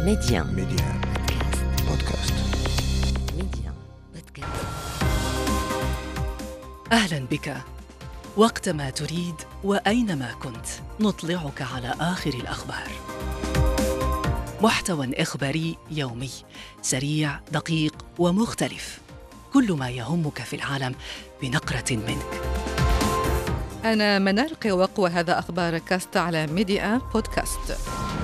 ميديان بودكاست. أهلا بك. وقتما تريد وأينما كنت نطلعك على آخر الأخبار. محتوى إخباري يومي سريع دقيق ومختلف، كل ما يهمك في العالم بنقرة منك. أنا منال قوق وهذا أخبار كاست على ميديا بودكاست.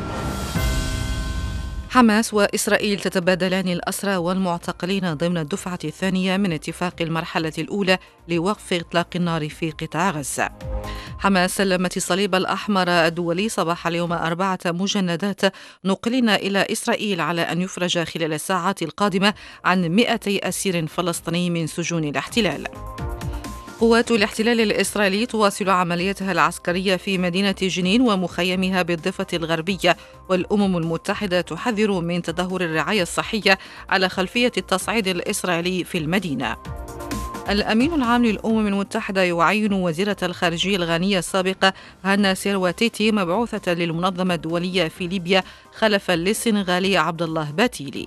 حماس وإسرائيل تتبادلان الأسرى والمعتقلين ضمن الدفعة الثانية من اتفاق المرحلة الأولى لوقف إطلاق النار في قطاع غزة. حماس سلمت الصليب الأحمر الدولي صباح اليوم 4 مجندات نقلن إلى إسرائيل على أن يفرج خلال الساعات القادمة عن 200 أسير فلسطيني من سجون الاحتلال. قوات الاحتلال الإسرائيلي تواصل عملياتها العسكرية في مدينة جنين ومخيمها بالضفة الغربية، والأمم المتحدة تحذر من تدهور الرعاية الصحية على خلفية التصعيد الإسرائيلي في المدينة. الأمين العام للأمم المتحدة يعين وزيرة الخارجية الغانية السابقة هانا سيرواتيتي مبعوثة للمنظمة الدولية في ليبيا خلفا للسنغالي عبد الله باتيلي.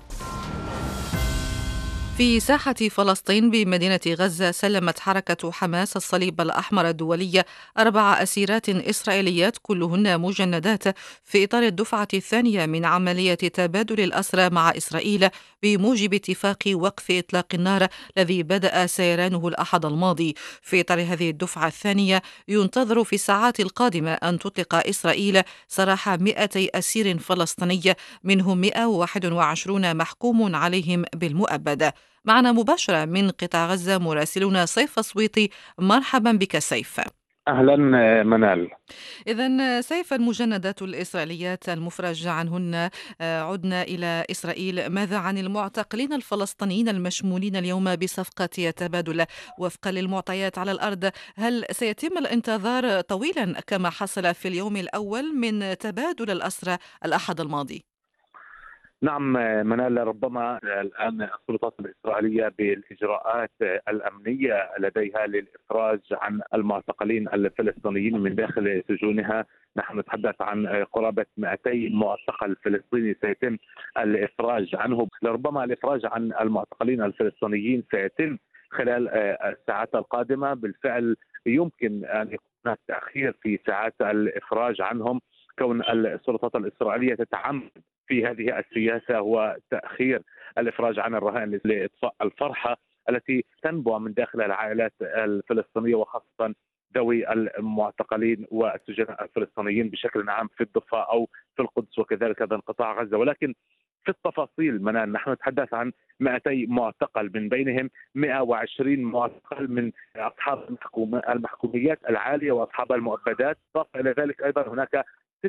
في ساحة فلسطين بمدينة غزة سلمت حركة حماس الصليب الأحمر الدولي 4 أسيرات إسرائيليات كلهن مجندات في إطار الدفعة الثانية من عملية تبادل الأسرى مع إسرائيل بموجب اتفاق وقف إطلاق النار الذي بدأ سيرانه الأحد الماضي. في إطار هذه الدفعة الثانية ينتظر في الساعات القادمة أن تطلق إسرائيل سراح 200 أسير فلسطيني، منهم 121 محكوم عليهم بالمؤبد. معنا مباشرة من قطاع غزة مراسلنا سيف الصويطي. مرحبا بك سيف. أهلا منال. إذن سيف، المجندات الإسرائيليات المفرج عنهن عدنا إلى إسرائيل، ماذا عن المعتقلين الفلسطينيين المشمولين اليوم بصفقة تبادل؟ وفقا للمعطيات على الأرض، هل سيتم الانتظار طويلا كما حصل في اليوم الأول من تبادل الأسرى الأحد الماضي؟ نعم منال، ربما الآن السلطات الإسرائيلية بالإجراءات الأمنية لديها للإفراج عن المعتقلين الفلسطينيين من داخل سجونها. نحن نتحدث عن قرابة 200 معتقل فلسطيني سيتم الإفراج عنه. لربما الإفراج عن المعتقلين الفلسطينيين سيتم خلال الساعات القادمة. بالفعل يمكن أن يكون هناك تأخير في ساعات الإفراج عنهم، كون السلطات الإسرائيلية تتعمد في هذه السياسة هو تأخير الإفراج عن الرهائن لإطفاء الفرحة التي تنبع من داخل العائلات الفلسطينية، وخاصة ذوي المعتقلين والسجناء الفلسطينيين بشكل عام في الضفة أو في القدس وكذلك أيضا قطاع غزة. ولكن في التفاصيل منال، نحن نتحدث عن 200 معتقل، من بينهم 120 معتقل من أصحاب المحكوميات العالية وأصحاب المؤبدات. إضافة إلى ذلك أيضا هناك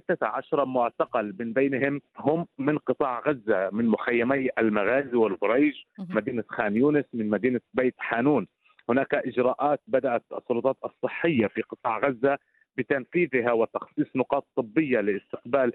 16 معتقل من بينهم هم من قطاع غزة، من مخيمي المغازي والبريج، مدينة خان يونس، من مدينة بيت حانون. هناك إجراءات بدأت السلطات الصحية في قطاع غزة بتنفيذها وتخصيص نقاط طبية لاستقبال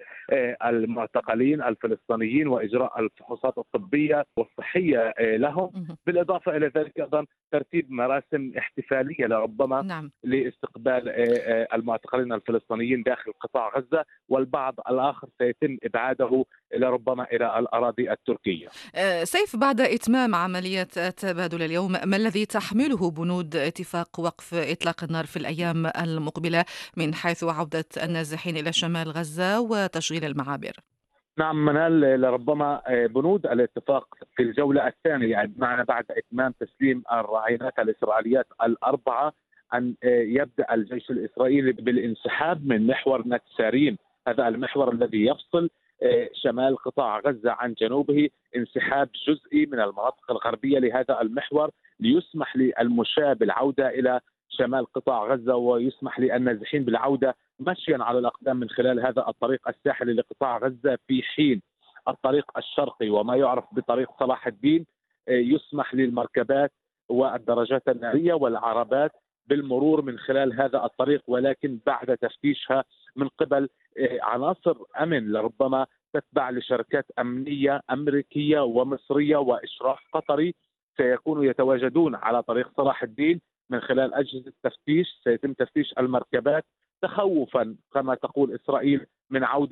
المعتقلين الفلسطينيين وإجراء الفحوصات الطبية والصحية لهم. بالإضافة إلى ذلك أيضا ترتيب مراسم احتفالية لربما لاستقبال المعتقلين الفلسطينيين داخل قطاع غزة، والبعض الآخر سيتم إبعاده لربما إلى الأراضي التركية. سيف، بعد إتمام عملية تبادل اليوم، ما الذي تحمله بنود اتفاق وقف إطلاق النار في الأيام المقبلة من حيث عودة النازحين إلى شمال غزة وتشغيل المعابر؟ نعم منال، لربما بنود الاتفاق في الجولة الثانية، يعني بمعنى بعد إتمام تسليم الرهينات الإسرائيليات ال4 أن يبدأ الجيش الإسرائيلي بالانسحاب من محور نتسارين، هذا المحور الذي يفصل شمال قطاع غزة عن جنوبه، انسحاب جزئي من المناطق الغربية لهذا المحور ليسمح للمشاة بالعودة إلى شمال قطاع غزة، ويسمح للنازحين بالعودة مشيا على الأقدام من خلال هذا الطريق الساحلي لقطاع غزة، في حين الطريق الشرقي وما يعرف بطريق صلاح الدين يسمح للمركبات والدراجات النارية والعربات بالمرور من خلال هذا الطريق، ولكن بعد تفتيشها من قبل عناصر أمن لربما تتبع لشركات أمنية أمريكية ومصرية وإشراف قطري، سيكونوا يتواجدون على طريق صلاح الدين من خلال أجهزة تفتيش. سيتم تفتيش المركبات تخوفا كما تقول إسرائيل من عودة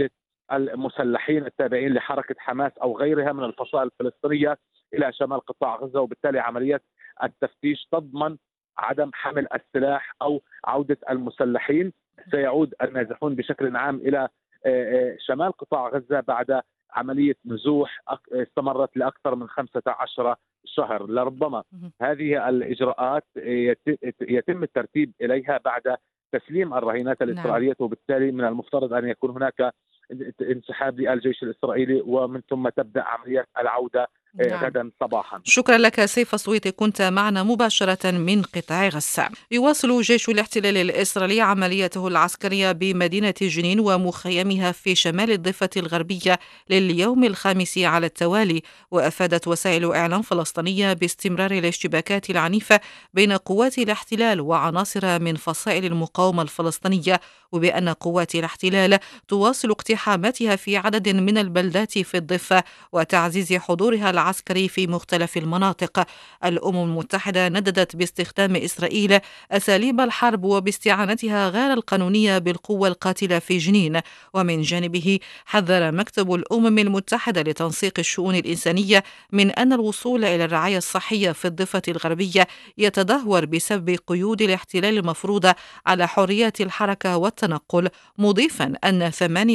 المسلحين التابعين لحركة حماس أو غيرها من الفصائل الفلسطينية إلى شمال قطاع غزة، وبالتالي عملية التفتيش تضمن عدم حمل السلاح أو عودة المسلحين. سيعود النازحون بشكل عام إلى شمال قطاع غزة بعد عملية نزوح استمرت لأكثر من 15 شهر. لربما هذه الإجراءات يتم الترتيب إليها بعد تسليم الرهينات الإسرائيلية، وبالتالي من المفترض أن يكون هناك انسحاب للجيش الإسرائيلي ومن ثم تبدأ عملية العودة غدا صباحا. شكرا لك سيف الصويتي، كنت معنا مباشرة من قطاع غزة. يواصل جيش الاحتلال الإسرائيلي عمليته العسكرية بمدينة جنين ومخيمها في شمال الضفة الغربية لليوم الخامس على التوالي، وأفادت وسائل إعلام فلسطينية باستمرار الاشتباكات العنيفة بين قوات الاحتلال وعناصر من فصائل المقاومة الفلسطينية، وبأن قوات الاحتلال تواصل اقتحاماتها في عدد من البلدات في الضفة وتعزيز حضورها العسكري في مختلف المناطق. الأمم المتحدة نددت باستخدام إسرائيل أساليب الحرب وباستعانتها غير القانونية بالقوة القاتلة في جنين. ومن جانبه حذر مكتب الأمم المتحدة لتنسيق الشؤون الإنسانية من أن الوصول إلى الرعاية الصحية في الضفة الغربية يتدهور بسبب قيود الاحتلال المفروضة على حرية الحركة والتنقل، مضيفا أن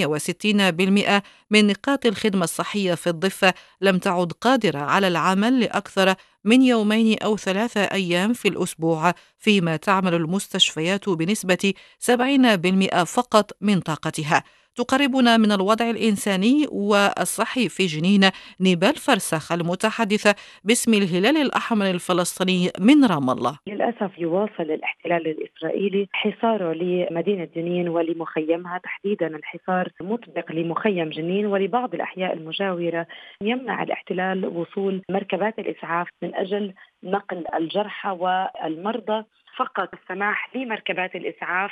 68% من نقاط الخدمة الصحية في الضفة لم تعد قادرة على العمل لأكثر من 2 أو 3 أيام في الأسبوع، فيما تعمل المستشفيات بنسبة 70% فقط من طاقتها. تقربنا من الوضع الإنساني والصحي في جنين نيبال فرسخ المتحدثة باسم الهلال الأحمر الفلسطيني من رام الله. للأسف يواصل الاحتلال الإسرائيلي حصاره لمدينة جنين ولمخيمها، تحديدا الحصار مطبق لمخيم جنين ولبعض الأحياء المجاورة. يمنع الاحتلال وصول مركبات الإسعاف من أجل نقل الجرحى والمرضى، فقط السماح لمركبات الإسعاف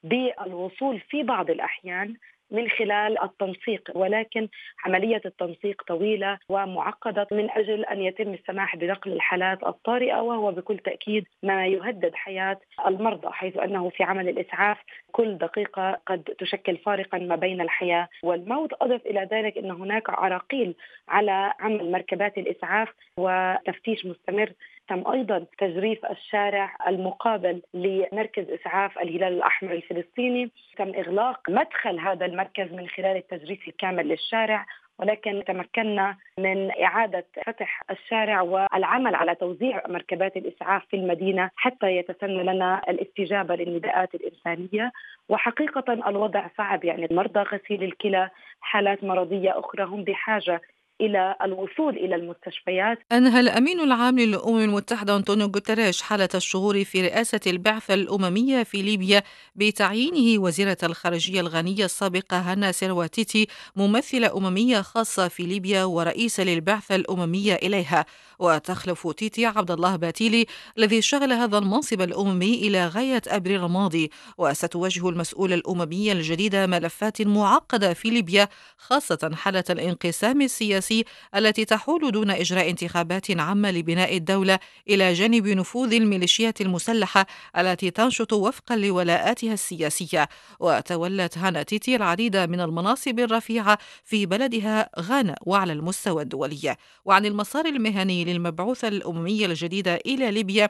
بالوصول في بعض الأحيان من خلال التنسيق، ولكن عملية التنسيق طويلة ومعقدة من أجل أن يتم السماح بنقل الحالات الطارئة، وهو بكل تأكيد ما يهدد حياة المرضى، حيث أنه في عمل الإسعاف كل دقيقة قد تشكل فارقا ما بين الحياة والموت. أضف إلى ذلك أن هناك عراقيل على عمل مركبات الإسعاف وتفتيش مستمر. تم أيضا تجريف الشارع المقابل لمركز إسعاف الهلال الأحمر الفلسطيني، تم إغلاق مدخل هذا المركز من خلال التجريف الكامل للشارع، ولكن تمكنا من إعادة فتح الشارع والعمل على توزيع مركبات الإسعاف في المدينة حتى يتسنى لنا الاستجابة للنداءات الإنسانية. وحقيقة الوضع صعب، يعني المرضى غسيل الكلى، حالات مرضية أخرى هم بحاجة إلى الوصول إلى المستشفيات. أنهى الأمين العام للأمم المتحدة أنطونيو غوتيريش حالة الشهور في رئاسة البعثة الأممية في ليبيا بتعيينه وزيرة الخارجية الغانية السابقة هانا سيرواتيتي ممثلة أممية خاصة في ليبيا ورئيسة للبعثة الأممية إليها، وتخلف تيتي عبد الله باتيلي الذي شغل هذا المنصب الأممي إلى غاية أبريل الماضي. وستواجه المسؤولة الأممية الجديدة ملفات معقدة في ليبيا، خاصة حالة الانقسام السياسي التي تحول دون إجراء انتخابات عامة لبناء الدولة إلى جانب نفوذ الميليشيات المسلحة التي تنشط وفقا لولاءاتها السياسية. وتولت هانا تيتي العديد من المناصب الرفيعة في بلدها غانا وعلى المستوى الدولي. وعن المسار المهني للمبعوثة الأممية الجديدة إلى ليبيا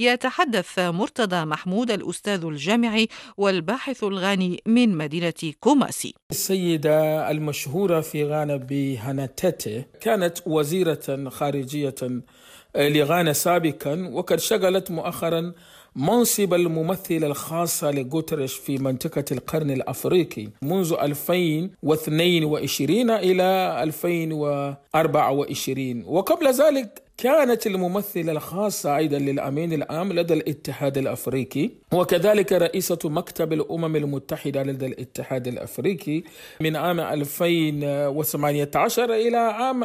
يتحدث مرتضى محمود الأستاذ الجامعي والباحث الغاني من مدينة كوماسي. السيدة المشهورة في غانا بهانا تيتي كانت وزيرة خارجية لغانا سابقا، وقد شغلت مؤخرا منصب الممثلة الخاصة لغوتيريش في منطقة القرن الأفريقي منذ 2022 إلى 2024، وقبل ذلك كانت الممثلة الخاصة أيضا للأمين العام لدى الاتحاد الأفريقي، وكذلك رئيسة مكتب الأمم المتحدة لدى الاتحاد الأفريقي من عام 2018 إلى عام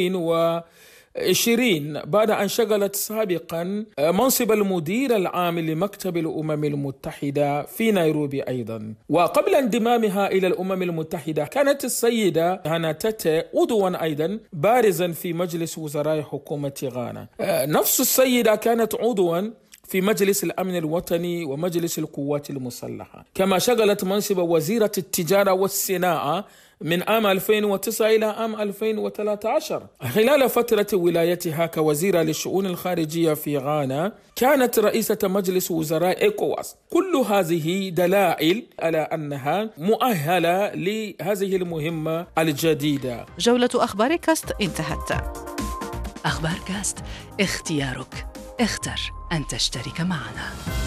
2020، بعد أن شغلت سابقا منصب المدير العام لمكتب الأمم المتحدة في نيروبي أيضا. وقبل انضمامها إلى الأمم المتحدة كانت السيدة هانا تيتي عضوا أيضا بارزا في مجلس وزراء حكومة غانا. نفس السيدة كانت عضوا في مجلس الأمن الوطني ومجلس القوات المسلحة، كما شغلت منصب وزيرة التجارة والصناعة من عام 2009 إلى عام 2013. خلال فترة ولايتها كوزيرة للشؤون الخارجية في غانا كانت رئيسة مجلس وزراء إيكواس. كل هذه دلائل على أنها مؤهلة لهذه المهمة الجديدة. جولة أخبار كاست انتهت. أخبار كاست، اختيارك، اختر أن تشترك معنا.